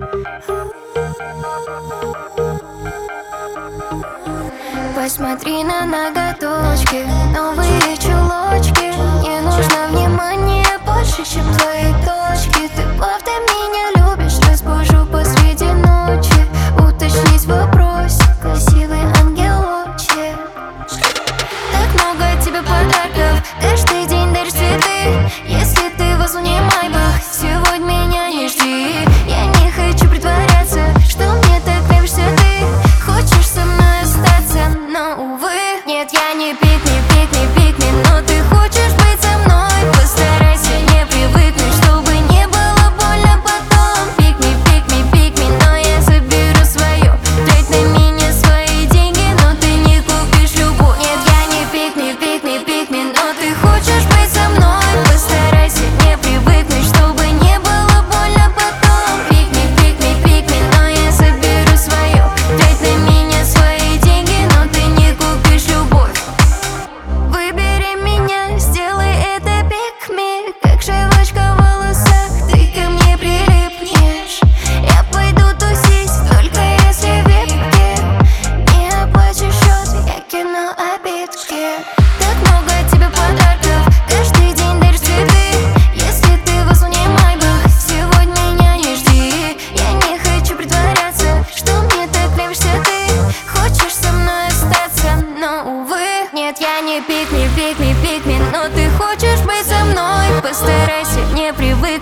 Посмотри на ноготочки, новые чулочки. Не нужно внимания больше, чем твои точки. Ты правда меня любишь, разбужу посреди ночи. Уточнить в вопросе, красивый ангелочек. Так много от тебя подарков, каждый день даришь цветы. Если ты в луне Майбах, сегодня меня не жди. Я не хочу притворяться, что мне так нравишься ты. Хочешь со мной остаться, но, увы, нет, я не пикни, но ты хочешь быть со мной. Постарайся не привыкнуть, чтобы не было больно потом. Пикни, но я заберу свое. Трать на меня свои деньги, но ты не купишь любовь. Нет, я не пикни, но ты хочешь быть со мной. Постарайся не привыкнуть, чтобы не было больно потом. Пикни, но я заберу свое. Трать на меня свои деньги, но ты не купишь любовь. Выбери меня, сделай это пикми. Как шивочка в волосах, ты ко мне прилипнешь. Я пойду тусить, только если в випке. Не оплачу счет, я кину обидки. Так много от тебя подарков, каждый день даришь цветы. Если ты в луне Майбах, сегодня меня не жди. Я не хочу притворяться, что мне так нравишься ты. Хочешь со мной остаться, но, увы, нет, я не пикни, но ты хочешь быть со мной. Постарайся не привыкнуть.